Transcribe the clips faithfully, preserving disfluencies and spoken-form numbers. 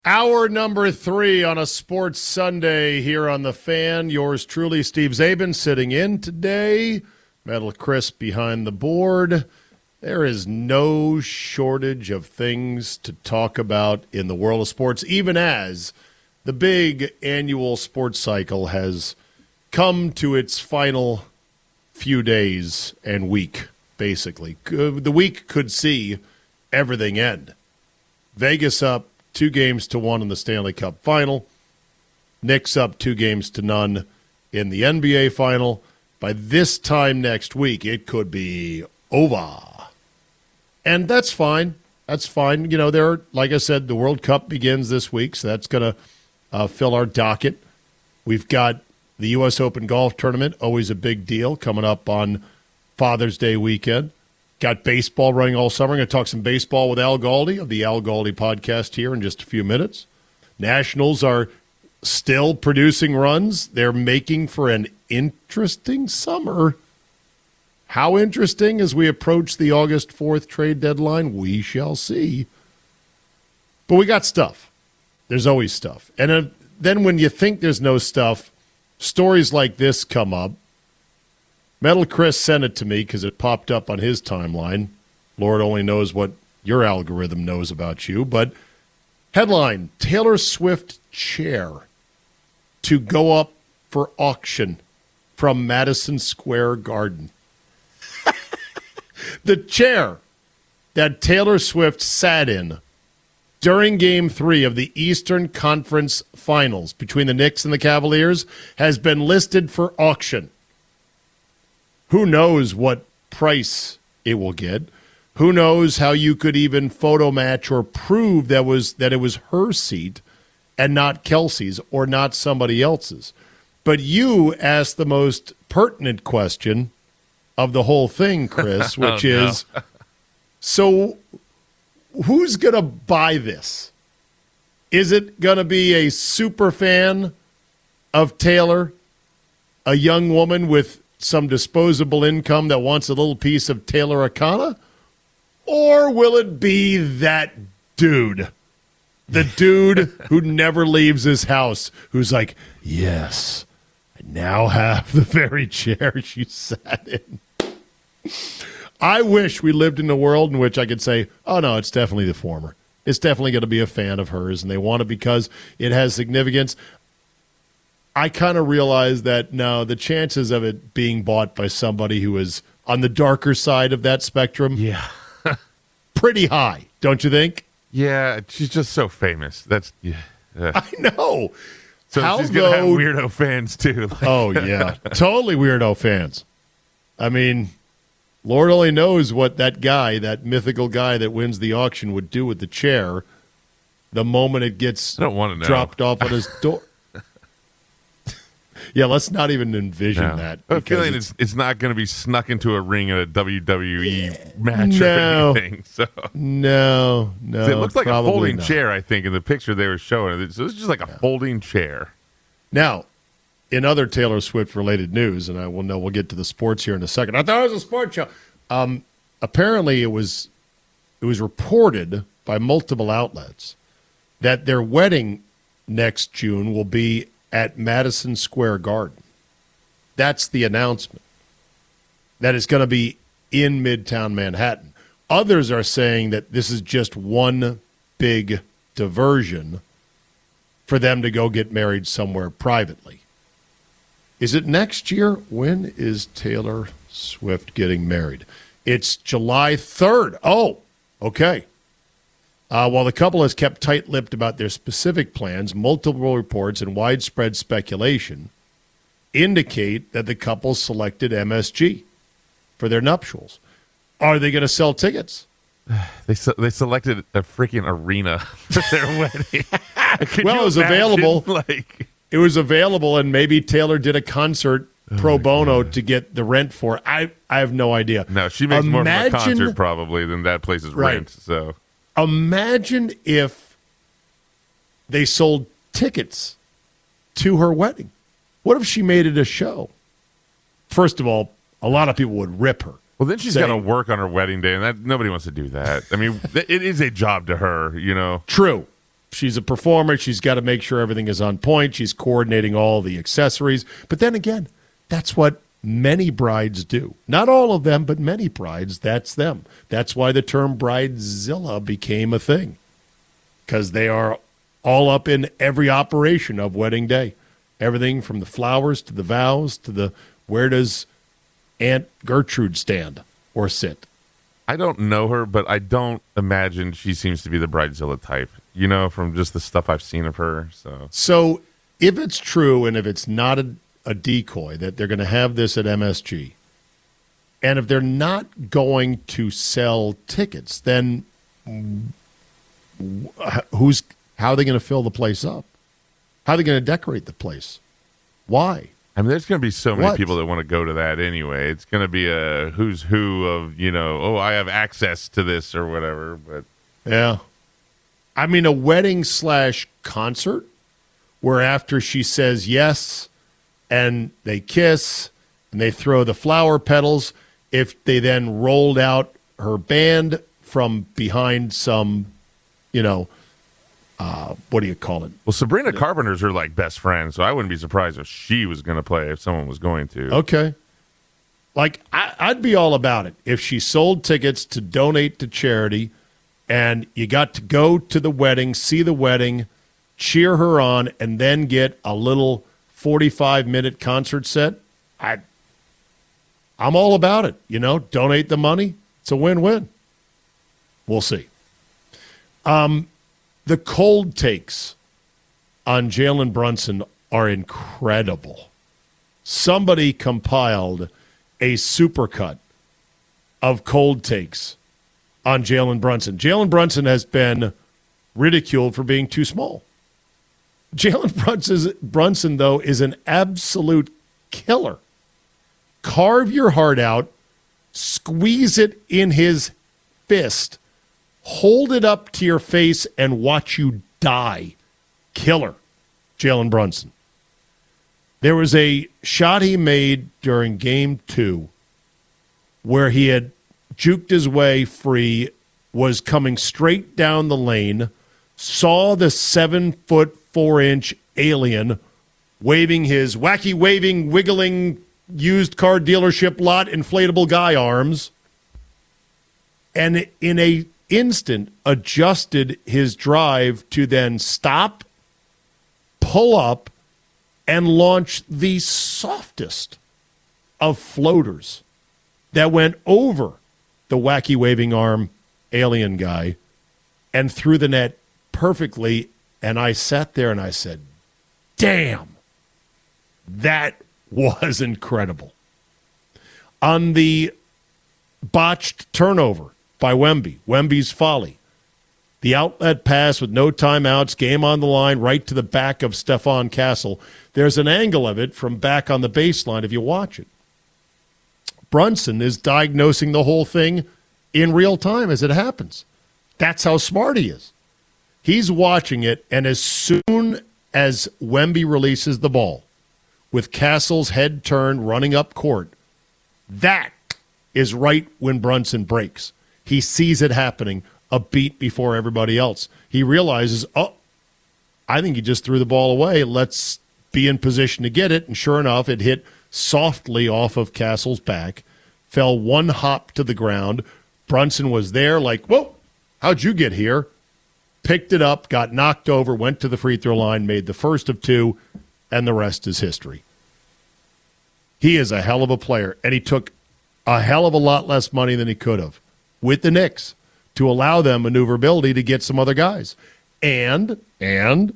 Hour number three on a sports Sunday here on The Fan. Yours truly, Steve Zabin, sitting in today. Metal Chris behind the board. There is no shortage of things to talk about in the world of sports, even as the big annual sports cycle has come to its final few days and week, basically. The week could see everything end. Vegas up two games to one in the Stanley Cup final. Knicks up two games to none in the N B A final. By this time next week, it could be over. And that's fine. That's fine. You know, there, like I said, the World Cup begins this week, so that's going to uh, fill our docket. We've got the U S Open Golf Tournament, always a big deal, coming up on Father's Day weekend. Got baseball running all summer. I'm going to talk some baseball with Al Galdi of the Al Galdi podcast here in just a few minutes. Nationals are still producing runs. They're making for an interesting summer. How interesting as we approach the August fourth trade deadline, we shall see. But we got stuff. There's always stuff. And uh, then when you think there's no stuff, stories like this come up. Metal Chris sent it to me because it popped up on his timeline. Lord only knows what your algorithm knows about you. But headline, Taylor Swift chair to go up for auction from Madison Square Garden. The chair that Taylor Swift sat in during Game three of the Eastern Conference Finals between the Knicks and the Cavaliers has been listed for auction. Who knows what price it will get? Who knows how you could even photo match or prove that was that it was her seat and not Kelsey's or not somebody else's? But you asked the most pertinent question of the whole thing, Chris, which oh, no. is, so who's going to buy this? Is it going to be a super fan of Taylor, a young woman with some disposable income that wants a little piece of Taylor Akana? Or will it be that dude, the dude who never leaves his house, who's like, yes, I now have the very chair she sat in. I wish we lived in a world in which I could say, oh, no, it's definitely the former. It's definitely going to be a fan of hers, and they want it because it has significance. I kind of realize that, no, the chances of it being bought by somebody who is on the darker side of that spectrum, yeah, pretty high, don't you think? Yeah, she's just so famous. That's yeah. Uh. I know. So How she's going to have weirdo fans, too. Like, oh, yeah, totally weirdo fans. I mean, Lord only knows what that guy, that mythical guy that wins the auction would do with the chair the moment it gets I don't want to know. dropped off on his door. Yeah, let's not even envision no. that. I have a feeling it's, it's not going to be snuck into a ring at a W W E match no. or anything. So. No, no. It looks like a folding not. chair, I think, in the picture they were showing. So it's just like a yeah. folding chair. Now, in other Taylor Swift-related news, and I will know we'll get to the sports here in a second. I thought it was a sports show. Um, apparently, it was it was reported by multiple outlets that their wedding next June will be at Madison Square Garden. That's the announcement. That is going to be in Midtown Manhattan. Others are saying that this is just one big diversion for them to go get married somewhere privately. Is it next year? When is Taylor Swift getting married? It's July third. Oh, okay. Uh, while the couple has kept tight-lipped about their specific plans, multiple reports and widespread speculation indicate that the couple selected M S G for their nuptials. Are they going to sell tickets? They se- they selected a freaking arena for their wedding. Well, it was imagine, available. Like... It was available, and maybe Taylor did a concert pro oh bono God. to get the rent for it. I, I have no idea. No, she makes Imagine, more from a concert probably than that place's right. rent. So imagine if they sold tickets to her wedding. What if she made it a show? First of all, a lot of people would rip her. Well, then she's got to work on her wedding day, and that nobody wants to do that. I mean, it is a job to her, you know. True. she's a performer. She's got to make sure everything is on point. She's coordinating all the accessories. But then again, that's what many brides do. Not all of them, but many brides, that's them. That's why the term bridezilla became a thing, because they are all up in every operation of wedding day. Everything from the flowers to the vows to the where does Aunt Gertrude stand or sit. I don't know her, but I don't imagine she seems to be the bridezilla type, you know, from just the stuff I've seen of her. So, so if it's true and if it's not a, a decoy that they're going to have this at M S G, and if they're not going to sell tickets, then who's how are they going to fill the place up? How are they going to decorate the place? Why? I mean, there's going to be so many What? people that want to go to that anyway. It's going to be a who's who of, you know, oh, I have access to this or whatever. But Yeah. I mean, a wedding slash concert where after she says yes and they kiss and they throw the flower petals, if they then rolled out her band from behind some, you know, uh, what do you call it? well, Sabrina Carpenter's her like best friend, so I wouldn't be surprised if she was going to play if someone was going to. Okay. Like, I, I'd be all about it if she sold tickets to donate to charity and you got to go to the wedding, see the wedding, cheer her on, and then get a little forty-five minute concert set. I, I'm all about it. You know, donate the money. It's a win-win. We'll see. Um, the cold takes on Jalen Brunson are incredible. Somebody compiled a supercut of cold takes on Jalen Brunson. Jalen Brunson has been ridiculed for being too small. Jalen Brunson, Brunson, though, is an absolute killer. Carve your heart out, squeeze it in his fist, hold it up to your face, and watch you die. Killer, Jalen Brunson. There was a shot he made during game two where he had juked his way free, was coming straight down the lane, saw the seven foot four inch alien waving his wacky waving, wiggling used car dealership lot inflatable guy arms, and in a instant adjusted his drive to then stop, pull up, and launch the softest of floaters that went over the wacky waving arm alien guy and through the net perfectly. And I sat there and I said, damn, that was incredible. On the botched turnover by Wemby, Wemby's folly, the outlet pass with no timeouts, game on the line, right to the back of Stephon Castle. There's an angle of it from back on the baseline if you watch it. Brunson is diagnosing the whole thing in real time as it happens. That's how smart he is. He's watching it, and as soon as Wemby releases the ball, with Castle's head turned, running up court, that is right when Brunson breaks. He sees it happening a beat before everybody else. He realizes, oh, I think he just threw the ball away. Let's be in position to get it. And sure enough, it hit softly off of Castle's back, fell one hop to the ground. Brunson was there like, whoa, how'd you get here? Picked it up, got knocked over, went to the free throw line, made the first of two, and the rest is history. He is a hell of a player, and he took a hell of a lot less money than he could have with the Knicks to allow them maneuverability to get some other guys. And, and,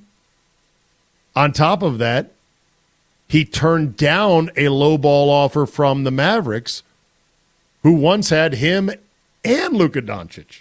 on top of that, he turned down a low ball offer from the Mavericks, who once had him and Luka Doncic.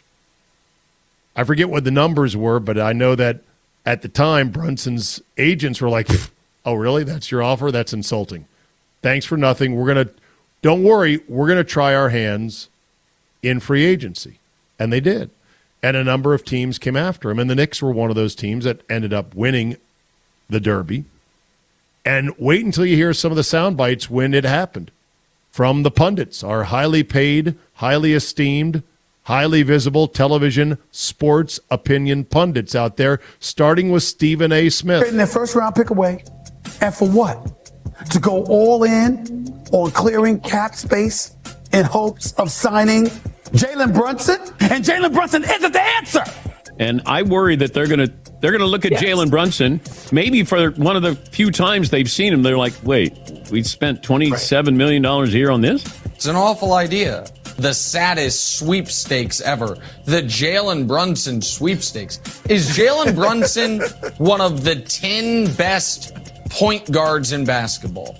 I forget what the numbers were, but I know that at the time, Brunson's agents were like, oh, really? That's your offer? That's insulting. Thanks for nothing. We're going to, don't worry, we're going to try our hands in free agency. And they did. And a number of teams came after him. And the Knicks were one of those teams that ended up winning the Derby. And wait until you hear some of the sound bites when it happened from the pundits, our highly paid, highly esteemed highly visible television sports opinion pundits out there, starting with Stephen A. Smith. Trading their first round pick away. And for what? To go all in on clearing cap space in hopes of signing Jalen Brunson? And Jalen Brunson isn't the answer. And I worry that they're going to they're going to look at yes. Jalen Brunson, maybe for one of the few times they've seen him, they're like, wait, we spent twenty-seven million dollars a year on this? It's an awful idea. The saddest sweepstakes ever. The Jalen Brunson sweepstakes. Is Jalen Brunson one of the ten best point guards in basketball?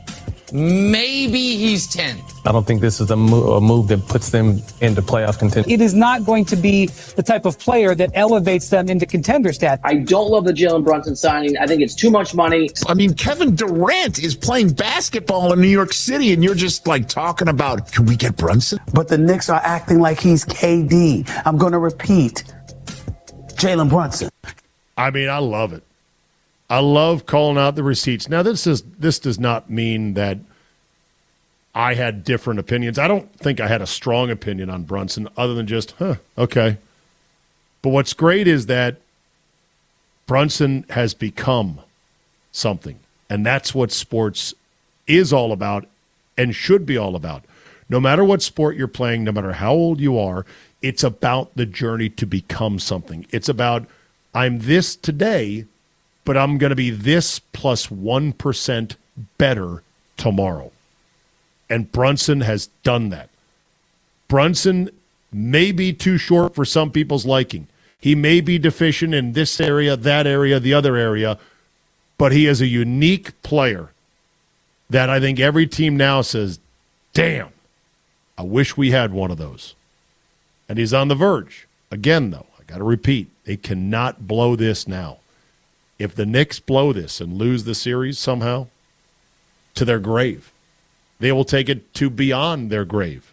Maybe he's tenth. I don't think this is a, mo- a move that puts them into playoff contention. It is not going to be the type of player that elevates them into contender status. I don't love the Jalen Brunson signing. I think it's too much money. I mean, Kevin Durant is playing basketball in New York City, and you're just like talking about, can we get Brunson? But the Knicks are acting like he's K D. I'm going to repeat, Jalen Brunson. I mean, I love it. I love calling out the receipts. Now, this is this does not mean that I had different opinions. I don't think I had a strong opinion on Brunson other than just, huh, okay. But what's great is that Brunson has become something, and that's what sports is all about and should be all about. No matter what sport you're playing, no matter how old you are, it's about the journey to become something. It's about, I'm this today, but I'm going to be this plus one percent better tomorrow. And Brunson has done that. Brunson may be too short for some people's liking. He may be deficient in this area, that area, the other area, but he is a unique player that I think every team now says, damn, I wish we had one of those. And he's on the verge. Again, though, I got to repeat, they cannot blow this now. If the Knicks blow this and lose the series somehow, to their grave, they will take it to beyond their grave.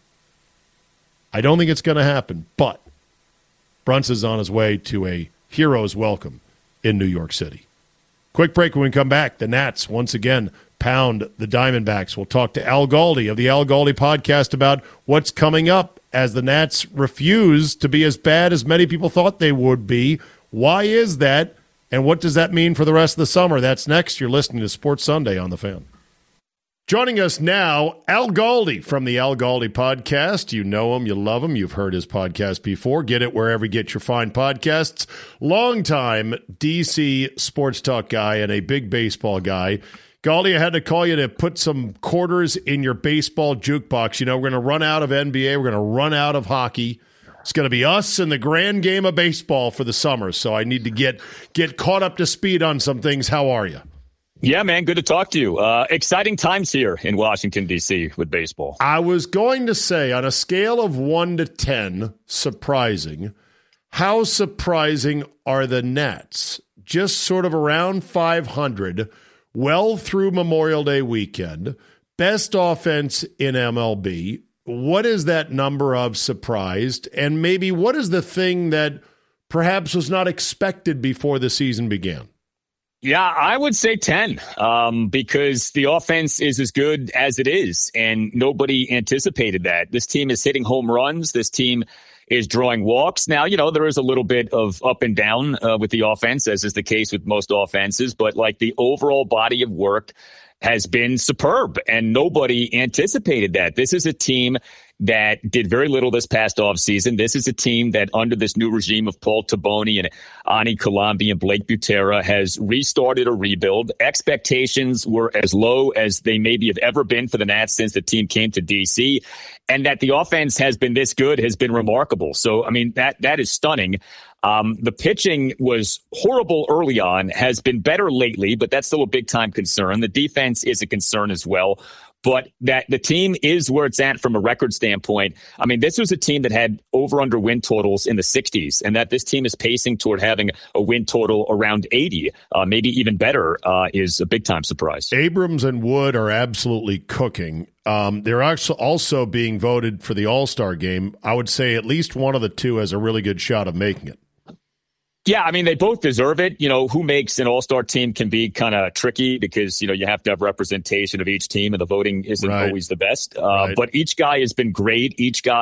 I don't think it's going to happen, but Brunson's on his way to a hero's welcome in New York City. Quick break when we come back. The Nats, once again, pound the Diamondbacks. We'll talk to Al Galdi of the Al Galdi podcast about what's coming up as the Nats refuse to be as bad as many people thought they would be. Why is that? And what does that mean for the rest of the summer? That's next. You're listening to Sports Sunday on The Fan. Joining us now, Al Galdi from the Al Galdi podcast. You know him, you love him, you've heard his podcast before. Get it wherever you get your fine podcasts. Longtime D C sports talk guy and a big baseball guy. Galdi, I had to call you to put some quarters in your baseball jukebox. You know, we're going to run out of N B A. We're going to run out of hockey. It's going to be us and the grand game of baseball for the summer. So I need to get get caught up to speed on some things. How are you? Yeah, man, good to talk to you. Uh, exciting times here in Washington, D C with baseball. I was going to say, on a scale of one to ten, surprising, how surprising are the Nats? Just sort of around five hundred, well through Memorial Day weekend, best offense in M L B. What is that number of surprised? And maybe what is the thing that perhaps was not expected before the season began? Yeah, I would say ten, um, because the offense is as good as it is, and nobody anticipated that. This team is hitting home runs. This team is drawing walks. Now, you know, there is a little bit of up and down uh, with the offense, as is the case with most offenses, but like the overall body of work has been superb, and nobody anticipated that. This is a team that did very little this past offseason. This is a team that, under this new regime of Paul Taboni and Ani Colombi and Blake Butera, has restarted a rebuild. Expectations were as low as they maybe have ever been for the Nats since the team came to D C. And that the offense has been this good has been remarkable. So, I mean, that that is stunning. Um, the pitching was horrible early on, has been better lately, but that's still a big-time concern. The defense is a concern as well. But that the team is where it's at from a record standpoint. I mean, this was a team that had over-under win totals in the sixties, and that this team is pacing toward having a win total around eighty, uh, maybe even better, uh, is a big-time surprise. Abrams and Wood are absolutely cooking. Um, they're also also being voted for the All-Star game. I would say at least one of the two has a really good shot of making it. Yeah, I mean, they both deserve it. You know, who makes an all-star team can be kind of tricky because, you know, you have to have representation of each team and the voting isn't right. always the best. Uh, right. But each guy has been great. Each guy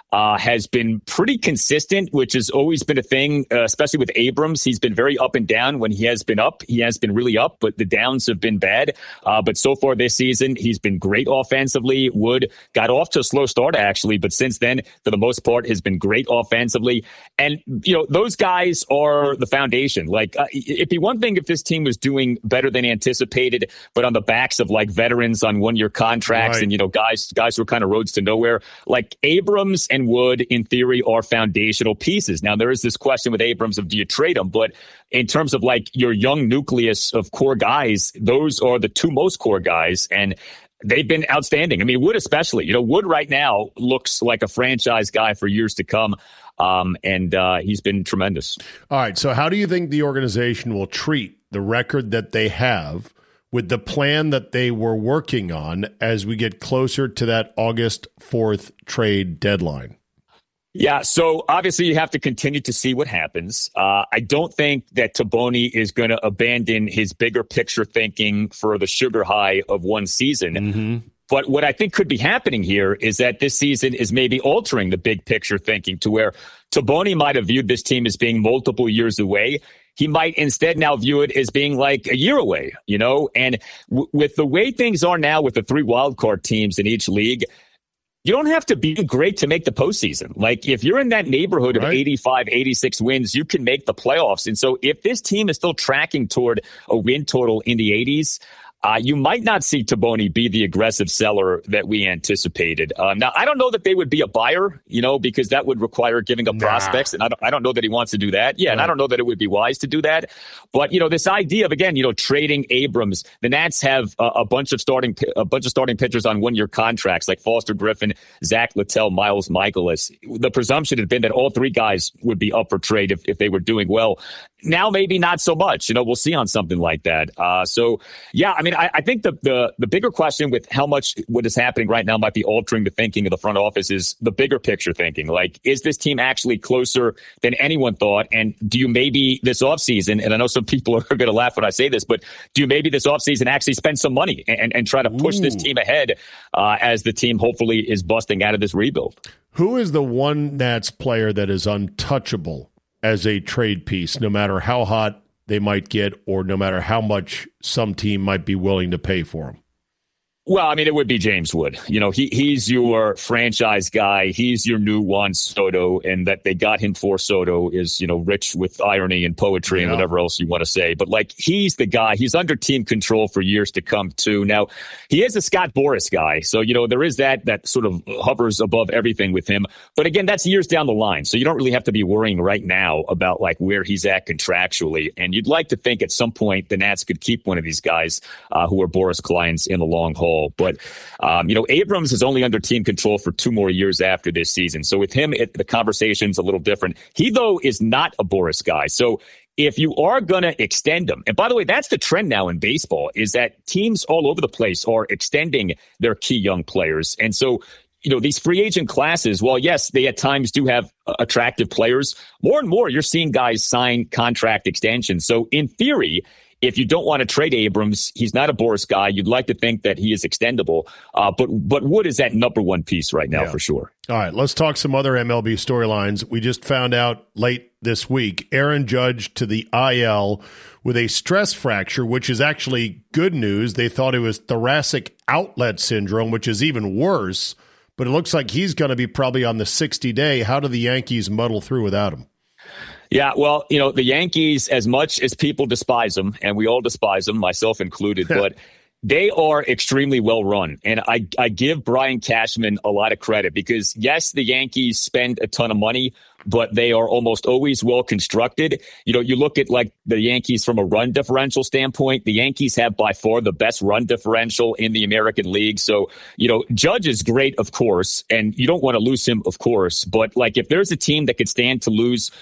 uh, has been pretty consistent, which has always been a thing, uh, especially with Abrams. He's been very up and down. When he has been up, he has been really up, but the downs have been bad. Uh, but so far this season, he's been great offensively. Wood got off to a slow start, actually, but since then, for the most part, has been great offensively. And, you know, those guys are the foundation. Like, uh, it'd be one thing if this team was doing better than anticipated, but on the backs of, like, veterans on one-year contracts right. and, you know, guys, guys who are kind of roads to nowhere. Like, Abrams and Wood, in theory, are foundational pieces. Now, there is this question with Abrams of do you trade him? But in terms of like your young nucleus of core guys, those are the two most core guys. And they've been outstanding. I mean, Wood especially. You know, Wood right now looks like a franchise guy for years to come. Um, and uh, he's been tremendous. All right. So how do you think the organization will treat the record that they have with the plan that they were working on as we get closer to that August fourth trade deadline? Yeah, so obviously you have to continue to see what happens. Uh, I don't think that Taboni is going to abandon his bigger picture thinking for the sugar high of one season. Mm-hmm. But what I think could be happening here is that this season is maybe altering the big picture thinking to where Taboni might have viewed this team as being multiple years away. He might instead now view it as being like a year away, you know, and w- with the way things are now with the three wildcard teams in each league, you don't have to be great to make the postseason. Like if you're in that neighborhood of right. eighty-five, eighty-six wins, you can make the playoffs. And so if this team is still tracking toward a win total in the eighties, Uh, you might not see Taboni be the aggressive seller that we anticipated. Um, now, I don't know that they would be a buyer, you know, because that would require giving up nah. prospects. And I don't, I don't know that he wants to do that. Yeah, right. And I don't know that it would be wise to do that. But, you know, this idea of, again, you know, trading Abrams, the Nats have a, a bunch of starting a bunch of starting pitchers on one-year contracts like Foster Griffin, Zach Littell, Miles Michaelis. The presumption had been that all three guys would be up for trade if, if they were doing well. Now, maybe not so much. You know, we'll see on something like that. Uh, so, yeah, I mean, I, I think the, the the bigger question with how much what is happening right now might be altering the thinking of the front office is the bigger picture thinking. Like, is this team actually closer than anyone thought? And do you maybe this offseason, and I know some people are going to laugh when I say this, but do you maybe this offseason actually spend some money and, and try to push Ooh. this team ahead uh, as the team hopefully is busting out of this rebuild? Who is the one Nats player that is untouchable as a trade piece, no matter how hot they might get or no matter how much some team might be willing to pay for them? Well, I mean, it would be James Wood. You know, he he's your franchise guy. He's your new Juan Soto, and that they got him for Soto is, you know, rich with irony and poetry yeah. and whatever else you want to say. But, like, he's the guy. He's under team control for years to come, too. Now, he is a Scott Boras guy. So, you know, there is that that sort of hovers above everything with him. But, again, that's years down the line. So you don't really have to be worrying right now about, like, where he's at contractually. And you'd like to think at some point the Nats could keep one of these guys uh, who are Boras clients in the long haul. But, um, you know, Abrams is only under team control for two more years after this season. So with him, it, the conversation's a little different. He, though, is not a Boras guy. So if you are going to extend him, and by the way, that's the trend now in baseball, is that teams all over the place are extending their key young players. And so, you know, these free agent classes, while yes, they at times do have uh, attractive players, more and more you're seeing guys sign contract extensions. So in theory, if you don't want to trade Abrams, he's not a Boras guy. You'd like to think that he is extendable. Uh, but but Wood is that number one piece right now yeah. for sure. All right, let's talk some other M L B storylines. We just found out late this week, Aaron Judge to the I L with a stress fracture, which is actually good news. They thought it was thoracic outlet syndrome, which is even worse. But it looks like he's going to be probably on the sixty-day. How do the Yankees muddle through without him? Yeah, well, you know, the Yankees, as much as people despise them, and we all despise them, myself included, but they are extremely well run. And I, I give Brian Cashman a lot of credit because, yes, the Yankees spend a ton of money, but they are almost always well constructed. You know, you look at like the Yankees from a run differential standpoint, the Yankees have by far the best run differential in the American League. So, you know, Judge is great, of course, and you don't want to lose him, of course. But like if there's a team that could stand to lose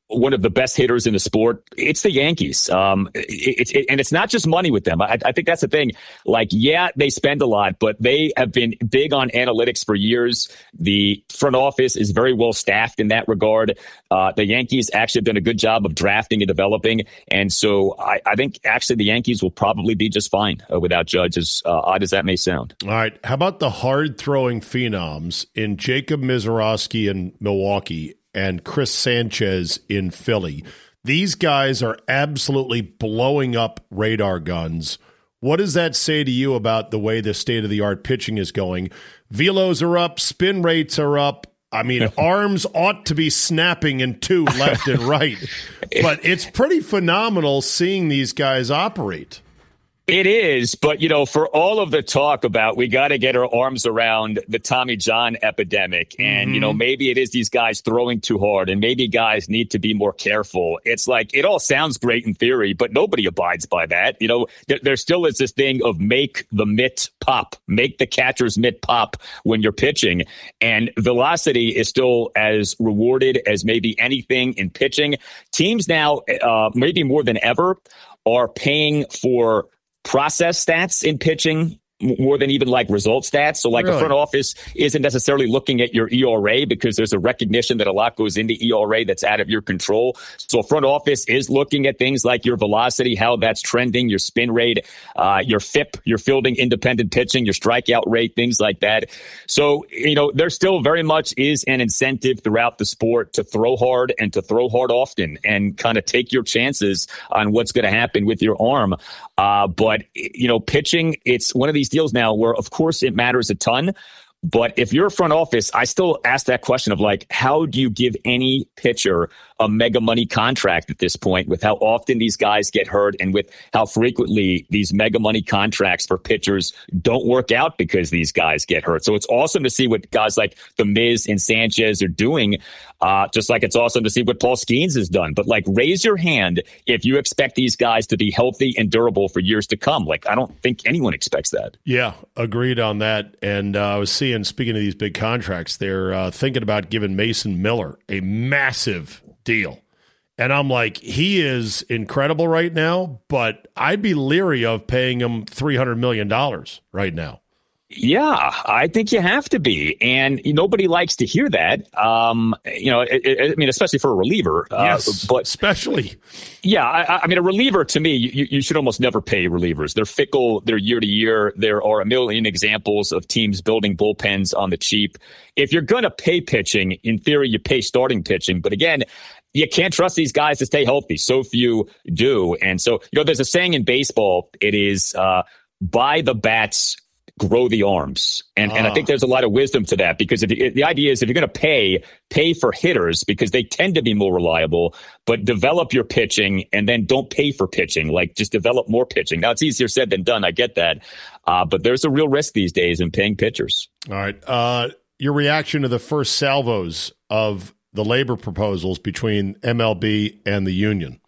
one of the best hitters in the sport, it's the Yankees. Um, it, it, and it's not just money with them. I, I think that's the thing. Like, yeah, they spend a lot, but they have been big on analytics for years. The front office is very well staffed in that regard. Uh, the Yankees actually have done a good job of drafting and developing. And so I, I think actually the Yankees will probably be just fine uh, without Judge, as uh, odd as that may sound. All right. How about the hard-throwing phenoms in Jacob Misiorowski in Milwaukee and Chris Sanchez in Philly? These guys are absolutely blowing up radar guns. What does that say to you about the way the state-of-the-art pitching is going? Velos are up, spin rates are up. I mean, arms ought to be snapping in two left and right. But it's pretty phenomenal seeing these guys operate. It is, but, you know, for all of the talk about we got to get our arms around the Tommy John epidemic and, mm-hmm. you know, maybe it is these guys throwing too hard and maybe guys need to be more careful. It's like it all sounds great in theory, but nobody abides by that. You know, there, there still is this thing of make the mitt pop, make the catcher's mitt pop when you're pitching. And velocity is still as rewarded as maybe anything in pitching. Teams now, uh, maybe more than ever, are paying for process stats in pitching more than even like result stats. So like really? A front office isn't necessarily looking at your E R A because there's a recognition that a lot goes into E R A that's out of your control. So a front office is looking at things like your velocity, how that's trending, your spin rate, uh, your F I P, your fielding independent pitching, your strikeout rate, things like that. So, you know, there still very much is an incentive throughout the sport to throw hard and to throw hard often and kind of take your chances on what's going to happen with your arm. Uh, but, you know, pitching, it's one of these deals now where, of course, it matters a ton. But if you're a front office, I still ask that question of like, how do you give any pitcher a mega money contract at this point with how often these guys get hurt and with how frequently these mega money contracts for pitchers don't work out because these guys get hurt. So it's awesome to see what guys like the Miz and Sanchez are doing, uh, just like it's awesome to see what Paul Skeens has done. But like, raise your hand if you expect these guys to be healthy and durable for years to come. Like, I don't think anyone expects that. Yeah, agreed on that. And uh, I was seeing, speaking of these big contracts, they're uh, thinking about giving Mason Miller a massive deal. And I'm like, he is incredible right now, but I'd be leery of paying him three hundred million dollars right now. Yeah, I think you have to be. And nobody likes to hear that. Um, you know, it, it, I mean, especially for a reliever. Yes, uh, but especially. Yeah, I, I mean, a reliever, to me, you, you should almost never pay relievers. They're fickle. They're year to year. There are a million examples of teams building bullpens on the cheap. If you're going to pay pitching, in theory, you pay starting pitching. But again, you can't trust these guys to stay healthy. So few do. And so, you know, there's a saying in baseball. It is uh, buy the bats, grow the arms. And, ah. and I think there's a lot of wisdom to that because if you, the idea is if you're going to pay, pay for hitters because they tend to be more reliable, but develop your pitching and then don't pay for pitching. Like just develop more pitching. Now it's easier said than done. I get that. Uh, but there's a real risk these days in paying pitchers. All right. Uh, your reaction to the first salvos of the labor proposals between M L B and the union?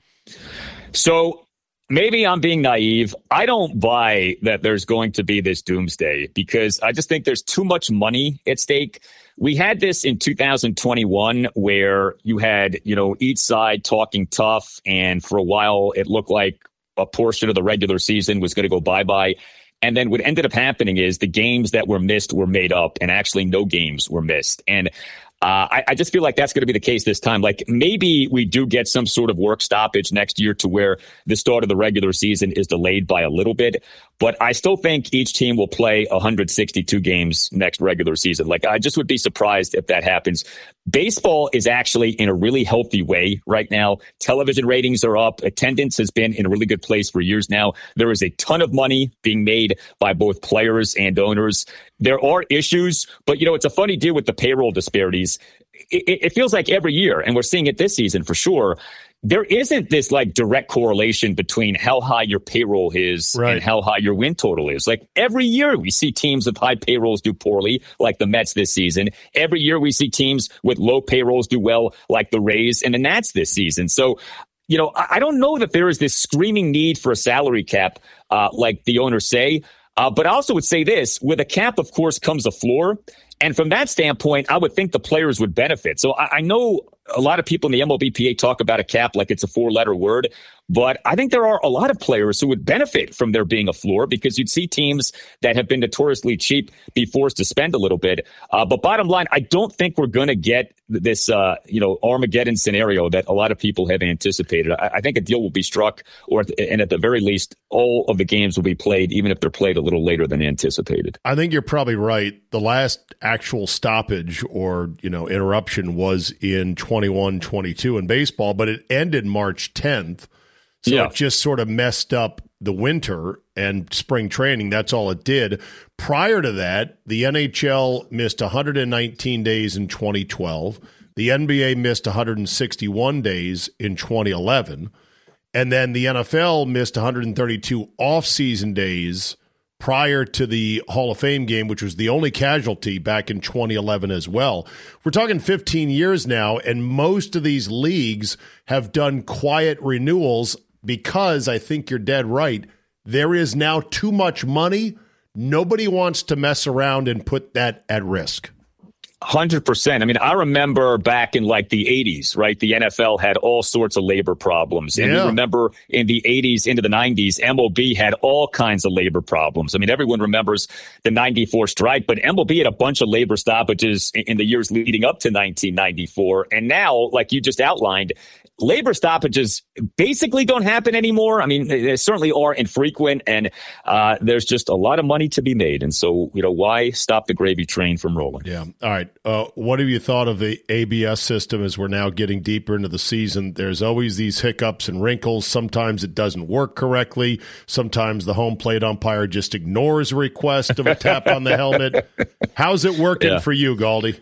So maybe I'm being naive. I don't buy that there's going to be this doomsday because I just think there's too much money at stake. We had this in two thousand twenty-one where you had, you know, each side talking tough. And for a while, it looked like a portion of the regular season was going to go bye-bye. And then what ended up happening is the games that were missed were made up and actually no games were missed. And Uh, I, I just feel like that's going to be the case this time. Like maybe we do get some sort of work stoppage next year to where the start of the regular season is delayed by a little bit. But I still think each team will play one hundred sixty-two games next regular season. Like I just would be surprised if that happens. Baseball is actually in a really healthy way right now. Television ratings are up. Attendance has been in a really good place for years now. There is a ton of money being made by both players and owners. There are issues, but, you know, it's a funny deal with the payroll disparities. It, it feels like every year, and we're seeing it this season for sure, there isn't this like direct correlation between how high your payroll is right. and how high your win total is. Like every year we see teams with high payrolls do poorly, like the Mets this season. Every year we see teams with low payrolls do well, like the Rays and the Nats this season. So, you know, I don't know that there is this screaming need for a salary cap, uh, like the owners say. Uh, but I also would say this, with a cap, of course, comes a floor. And from that standpoint, I would think the players would benefit. So I, I know a lot of people in the M L B P A talk about a cap like it's a four-letter word, but I think there are a lot of players who would benefit from there being a floor because you'd see teams that have been notoriously cheap be forced to spend a little bit. Uh, but bottom line, I don't think we're going to get this, uh, you know, Armageddon scenario that a lot of people have anticipated. I, I think a deal will be struck, or and at the very least, all of the games will be played, even if they're played a little later than anticipated. I think you're probably right. The last actual stoppage or, you know, interruption was in twenty-one twenty-two in baseball, but it ended March tenth. So yeah. It just sort of messed up the winter and spring training. That's all it did. Prior to that, the N H L missed one hundred nineteen days in twenty twelve. The N B A missed one hundred sixty-one days in twenty eleven. And then the N F L missed one hundred thirty-two off-season days prior to the Hall of Fame game, which was the only casualty back in twenty eleven as well. We're talking fifteen years now, and most of these leagues have done quiet renewals because I think you're dead right. There is now too much money. Nobody wants to mess around and put that at risk. one hundred percent. I mean, I remember back in like the eighties, right? The N F L had all sorts of labor problems. And yeah. we remember in the eighties into the nineties, M L B had all kinds of labor problems. I mean, everyone remembers the ninety-four strike, but M L B had a bunch of labor stoppages in the years leading up to nineteen ninety-four. And now, like you just outlined, labor stoppages basically don't happen anymore. I mean, they certainly are infrequent, and uh, there's just a lot of money to be made. And so, you know, why stop the gravy train from rolling? Yeah. All right. Uh, what have you thought of the A B S system as we're now getting deeper into the season? There's always these hiccups and wrinkles. Sometimes it doesn't work correctly. Sometimes the home plate umpire just ignores a request of a tap on the helmet. How's it working yeah. for you, Galdi?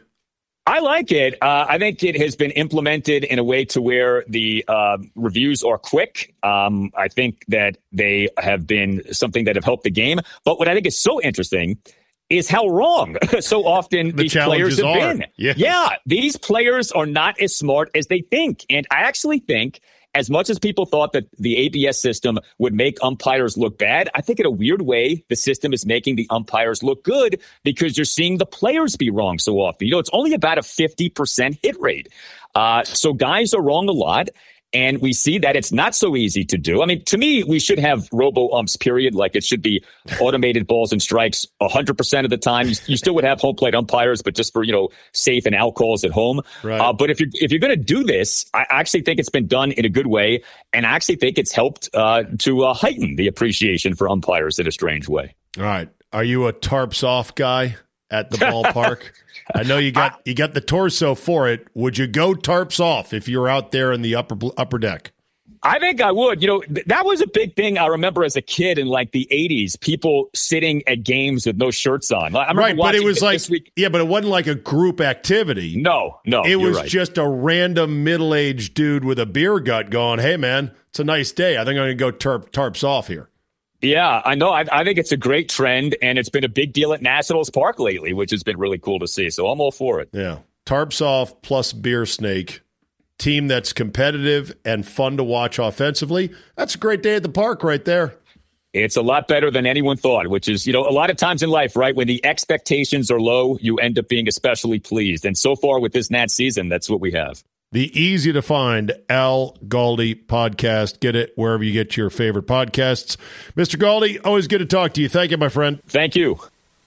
I like it. Uh, I think it has been implemented in a way to where the uh, reviews are quick. Um, I think that they have been something that have helped the game. But what I think is so interesting is how wrong so often the these players have are. been. Yeah. yeah, these players are not as smart as they think. And I actually think, as much as people thought that the A B S system would make umpires look bad, I think in a weird way, the system is making the umpires look good because you're seeing the players be wrong so often. You know, it's only about a fifty percent hit rate. Uh, so guys are wrong a lot. And we see that it's not so easy to do. I mean, to me, we should have robo-umps, period. Like it should be automated balls and strikes one hundred percent of the time. You, you still would have home plate umpires, but just for, you know, safe and out calls at home. Right. Uh, but if you're, if you're going to do this, I actually think it's been done in a good way. And I actually think it's helped uh, to uh, heighten the appreciation for umpires in a strange way. All right. Are you a tarps off guy at the ballpark? I know you got you got the torso for it. Would you go tarps off if you're out there in the upper upper deck? I think I would. You know, th- that was a big thing I remember as a kid in like the eighties, people sitting at games with no shirts on. I right, but it was like, yeah, but it wasn't like a group activity. No, no. It was right. just a random middle-aged dude with a beer gut going, hey, man, it's a nice day. I think I'm going to go tarp, tarps off here. Yeah, I know. I, I think it's a great trend, and it's been a big deal at Nationals Park lately, which has been really cool to see. So I'm all for it. Yeah. Tarps off plus beer snake. Team that's competitive and fun to watch offensively. That's a great day at the park right there. It's a lot better than anyone thought, which is, you know, a lot of times in life, right, when the expectations are low, you end up being especially pleased. And so far with this Nat season, that's what we have. The easy to find Al Galdi podcast. Get it wherever you get your favorite podcasts. Mister Galdi, always good to talk to you. Thank you, my friend. Thank you.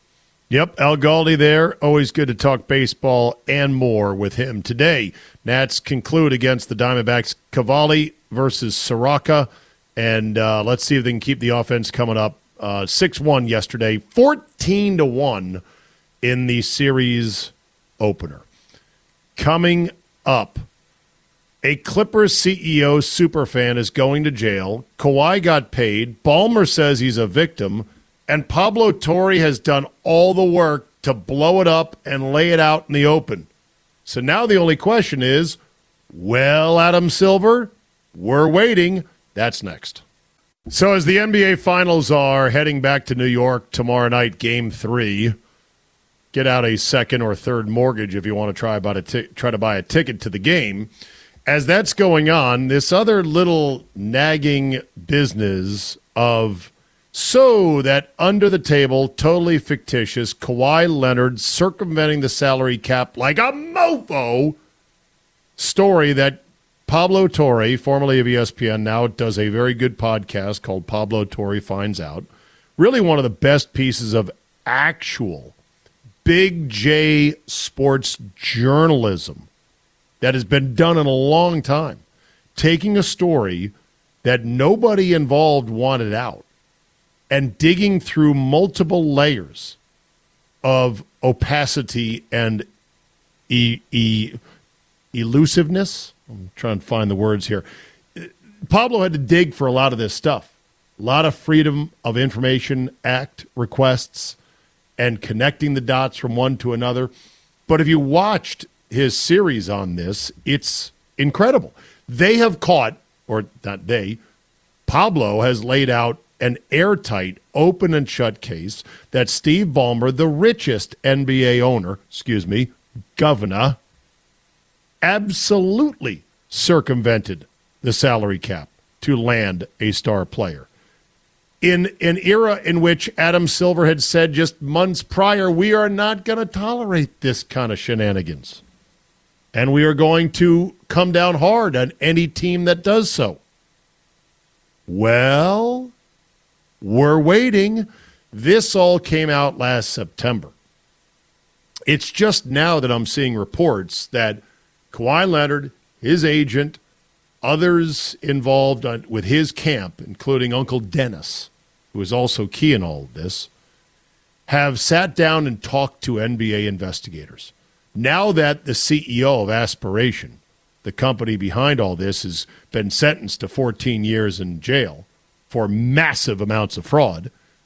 Yep, Al Galdi there. Always good to talk baseball and more with him. Today, Nats conclude against the Diamondbacks. Cavalli versus Soroka. And uh, let's see if they can keep the offense coming up. Uh, six one yesterday, fourteen to one in the series opener. Coming up, a Clippers C E O superfan is going to jail. Kawhi got paid. Ballmer says he's a victim. And Pablo Torre has done all the work to blow it up and lay it out in the open. So now the only question is, well, Adam Silver, we're waiting. That's next. So as the N B A Finals are heading back to New York tomorrow night, Game three, get out a second or third mortgage if you want to try, about a t- try to buy a ticket to the game. As that's going on, this other little nagging business of So that under the table, totally fictitious, Kawhi Leonard circumventing the salary cap like a mofo story that Pablo Torre, formerly of E S P N, now does a very good podcast called Pablo Torre Finds Out. Really one of the best pieces of actual Big J sports journalism that has been done in a long time. Taking a story that nobody involved wanted out and digging through multiple layers of opacity and e- e- elusiveness. I'm trying to find the words here. Pablo had to dig for a lot of this stuff. A lot of Freedom of Information Act requests and connecting the dots from one to another. But if you watched his series on this, it's incredible. They have caught, or not they, Pablo has laid out an airtight, open and shut case that Steve Ballmer, the richest N B A owner, excuse me, governor, absolutely circumvented the salary cap to land a star player. In an era in which Adam Silver had said just months prior, we are not going to tolerate this kind of shenanigans. And we are going to come down hard on any team that does so. Well, we're waiting. This all came out last September. It's just now that I'm seeing reports that Kawhi Leonard, his agent, others involved on, with his camp, including Uncle Dennis, who is also key in all of this, have sat down and talked to N B A investigators. Now that the C E O of Aspiration, the company behind all this, has been sentenced to fourteen years in jail for massive amounts of fraud,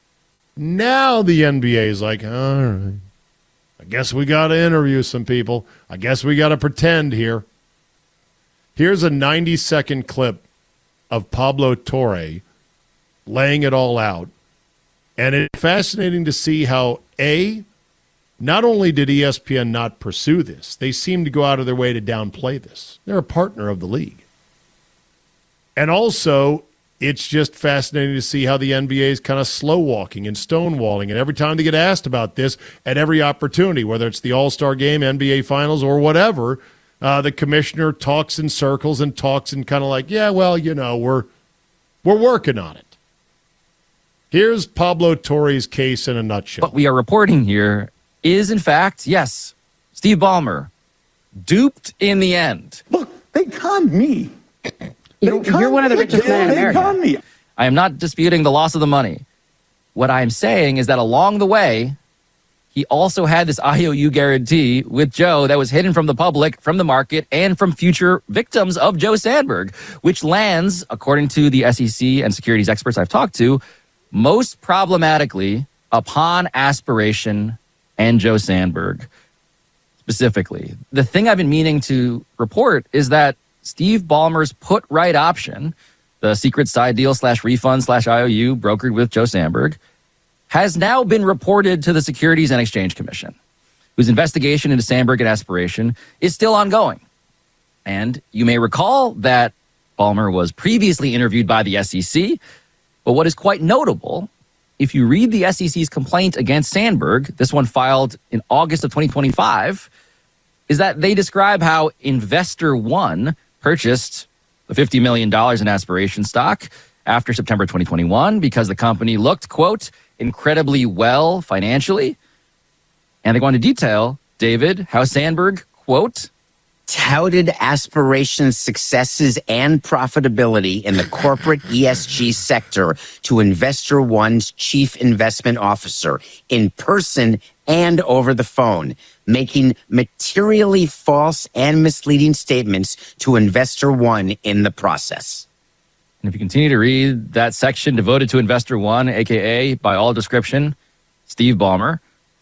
now the N B A is like, all right, I guess we got to interview some people. I guess we got to pretend here. Here's a ninety-second clip of Pablo Torre laying it all out. And it's fascinating to see how, A, not only did E S P N not pursue this, they seem to go out of their way to downplay this. They're a partner of the league. And also, it's just fascinating to see how the N B A is kind of slow walking and stonewalling. And every time they get asked about this at every opportunity, whether it's the All-Star Game, N B A Finals, or whatever, uh, the commissioner talks in circles and talks and kind of like, yeah, well, you know, we're we're working on it. Here's Pablo Torre's case in a nutshell. What we are reporting here is, in fact, yes, Steve Ballmer duped in the end. Look, they conned me. You're, you're one of the richest men in America. Conned me. I am not disputing the loss of the money. What I am saying is that along the way, he also had this I O U guarantee with Joe that was hidden from the public, from the market, and from future victims of Joe Sandberg, which lands, according to the S E C and securities experts I've talked to, most problematically upon Aspiration and Joe Sandberg specifically. The thing I've been meaning to report is that Steve Ballmer's put right option, the secret side deal slash refund slash I O U brokered with Joe Sandberg, has now been reported to the Securities and Exchange Commission, whose investigation into Sandberg and Aspiration is still ongoing. And you may recall that Ballmer was previously interviewed by the S E C, but what is quite notable, if you read the S E C's complaint against Sandberg, this one filed in August of twenty twenty-five, is that they describe how Investor One purchased the fifty million dollars in Aspiration stock after September twenty twenty-one because the company looked, quote, incredibly well financially. And they go into detail, David, how Sandberg, quote, touted Aspiration's successes and profitability in the corporate E S G sector to Investor One's chief investment officer in person and over the phone, making materially false and misleading statements to Investor One in the process. And if you continue to read that section devoted to Investor One, a k a by all description, Steve Ballmer,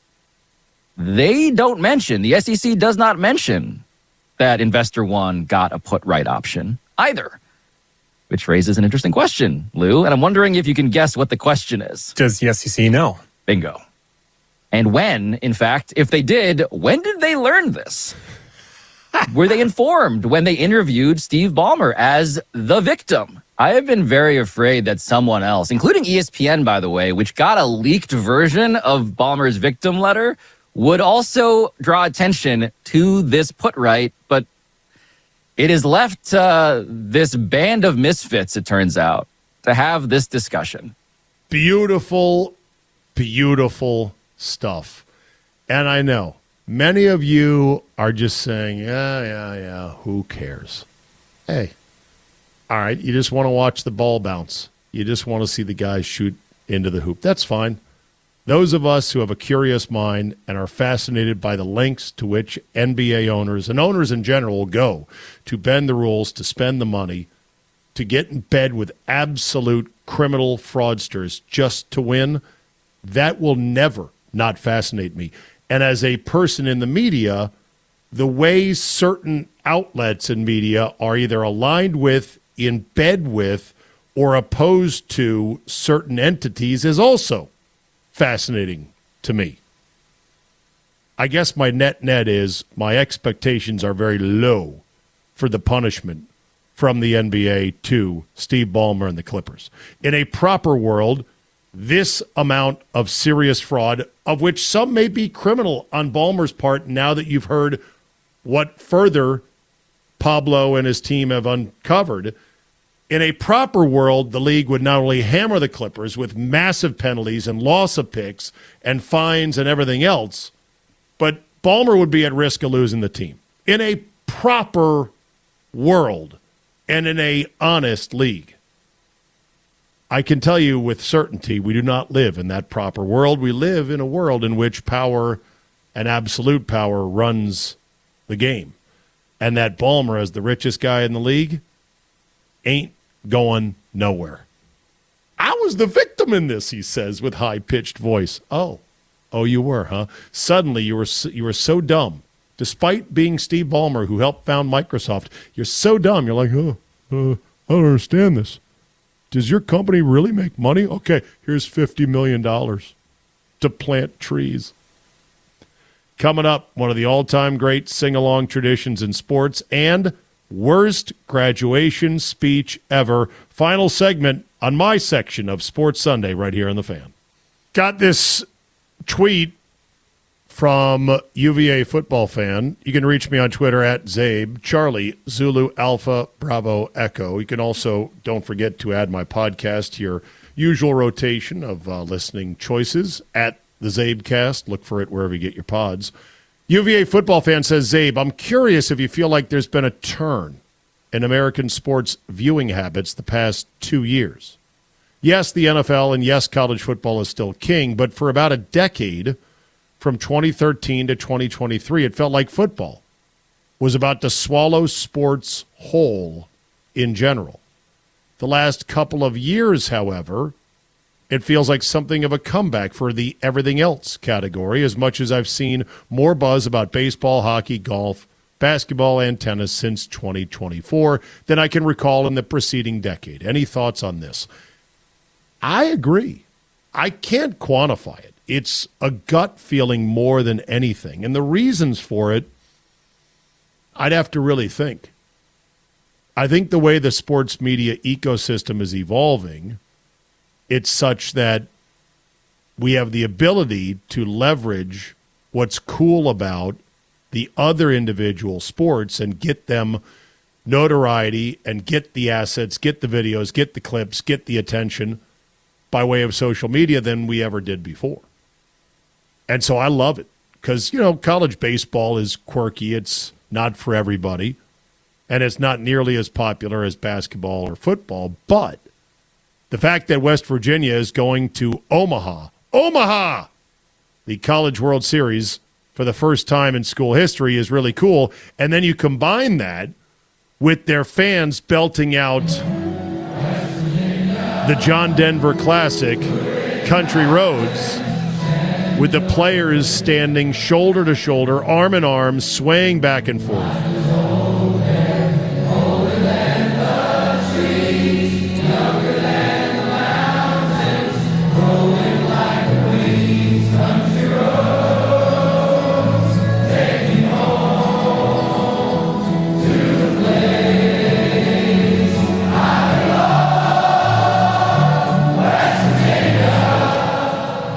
they don't mention, the S E C does not mention that Investor One got a put right option either, which raises an interesting question, Lou. And I'm wondering if you can guess what the question is. Does the S E C know? Bingo. And when, in fact, if they did, when did they learn this? Were they informed when they interviewed Steve Ballmer as the victim I have been very afraid that someone else, including E S P N, by the way, which got a leaked version of Ballmer's victim letter, would also draw attention to this put right, but it has left uh, this band of misfits, it turns out, to have this discussion. Beautiful, beautiful stuff. And I know many of you are just saying, yeah, yeah, yeah, who cares? Hey, all right, you just want to watch the ball bounce. You just want to see the guys shoot into the hoop. That's fine. Those of us who have a curious mind and are fascinated by the lengths to which N B A owners and owners in general will go to bend the rules, to spend the money, to get in bed with absolute criminal fraudsters just to win, that will never not fascinate me. And as a person in the media, the way certain outlets in media are either aligned with, in bed with, or opposed to certain entities is also fascinating to me. I guess my net net is my expectations are very low for the punishment from the N B A to Steve Ballmer and the Clippers. In a proper world, this amount of serious fraud, of which some may be criminal on Ballmer's part, now that you've heard what further Pablo and his team have uncovered, in a proper world, the league would not only hammer the Clippers with massive penalties and loss of picks and fines and everything else, but Ballmer would be at risk of losing the team. In a proper world and in a honest league, I can tell you with certainty we do not live in that proper world. We live in a world in which power and absolute power runs the game. And that Ballmer, as the richest guy in the league, ain't going nowhere. I was the victim in this, he says with high-pitched voice. Oh, oh, you were, huh? Suddenly you were so, you were so dumb. Despite being Steve Ballmer, who helped found Microsoft, you're so dumb. You're like, oh, uh, I don't understand this. Does your company really make money? Okay, here's fifty million dollars to plant trees. Coming up, one of the all-time great sing-along traditions in sports and worst graduation speech ever. Final segment on my section of Sports Sunday right here on The Fan. Got this tweet from U V A football fan. You can reach me on Twitter at Zabe, Charlie, Zulu, Alpha, Bravo, Echo. You can also, don't forget to add my podcast to your usual rotation of uh, listening choices at the Zabecast. Look for it wherever you get your pods. U V A football fan says, Zabe, I'm curious if you feel like there's been a turn in American sports viewing habits the past two years. Yes, the N F L and yes, college football is still king, but for about a decade, from twenty thirteen to twenty twenty-three, it felt like football was about to swallow sports whole in general. The last couple of years, however, it feels like something of a comeback for the everything else category, as much as I've seen more buzz about baseball, hockey, golf, basketball, and tennis since twenty twenty-four than I can recall in the preceding decade. Any thoughts on this? I agree. I can't quantify it. It's a gut feeling more than anything. And the reasons for it, I'd have to really think. I think the way the sports media ecosystem is evolving, it's such that we have the ability to leverage what's cool about the other individual sports and get them notoriety and get the assets, get the videos, get the clips, get the attention by way of social media than we ever did before. And so I love it because, you know, college baseball is quirky. It's not for everybody, and it's not nearly as popular as basketball or football. But the fact that West Virginia is going to Omaha, Omaha, the College World Series for the first time in school history is really cool. And then you combine that with their fans belting out the John Denver Classic, Country Roads, with the players standing shoulder to shoulder, arm in arm, swaying back and forth.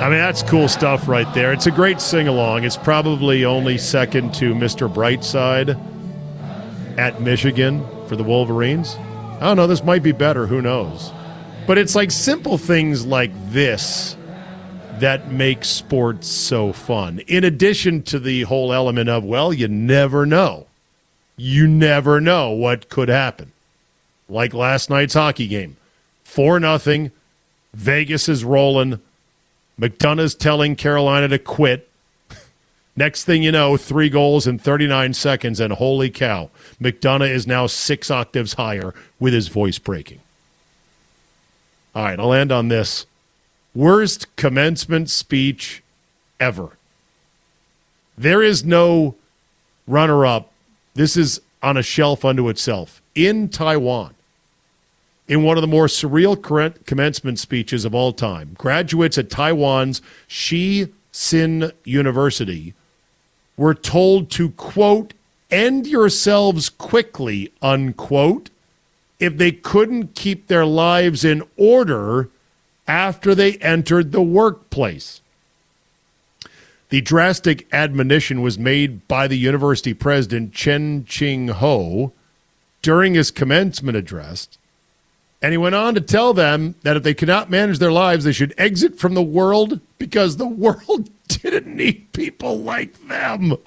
I mean, that's cool stuff right there. It's a great sing-along. It's probably only second to Mister Brightside at Michigan for the Wolverines. I don't know. This might be better. Who knows? But it's like simple things like this that make sports so fun. In addition to the whole element of, well, you never know. You never know what could happen. Like last night's hockey game. four nothing. Vegas is rolling. McDonough's telling Carolina to quit. Next thing you know, three goals in thirty-nine seconds, and holy cow, McDonough is now six octaves higher with his voice breaking. All right, I'll end on this. Worst commencement speech ever. There is no runner-up. This is on a shelf unto itself. In Taiwan, in one of the more surreal commencement speeches of all time, graduates at Taiwan's Shi-Sin University were told to, quote, end yourselves quickly, unquote, if they couldn't keep their lives in order after they entered the workplace. The drastic admonition was made by the university president, Chen Ching-ho, during his commencement address, and he went on to tell them that if they could not manage their lives, they should exit from the world because the world didn't need people like them.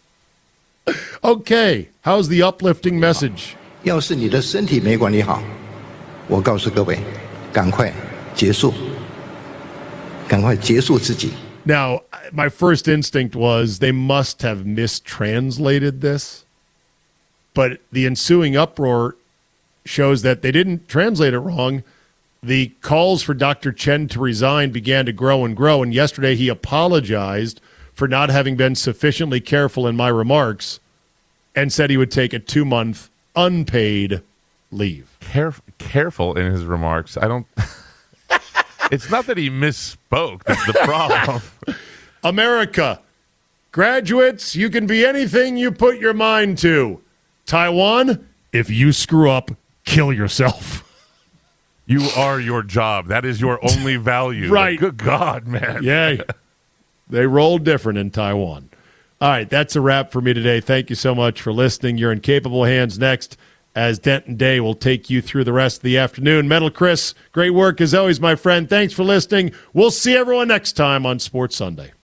Okay, how's the uplifting message? 要是你的身体没管理好，我告诉各位，赶快结束，赶快结束自己。 Now, my first instinct was they must have mistranslated this, but the ensuing uproar shows that they didn't translate it wrong. The calls for Doctor Chen to resign began to grow and grow, and yesterday he apologized for not having been sufficiently careful in my remarks and said he would take a two-month unpaid leave. Caref- careful in his remarks. I don't... It's not that he misspoke. That's the problem. America, graduates, you can be anything you put your mind to. Taiwan, if you screw up, kill yourself. You are your job. That is your only value. Right. Like, good God, man. Yeah. They roll different in Taiwan. All right, that's a wrap for me today. Thank you so much for listening. You're in capable hands next, as Denton Day will take you through the rest of the afternoon. Metal Chris, great work as always, my friend. Thanks for listening. We'll see everyone next time on Sports Sunday.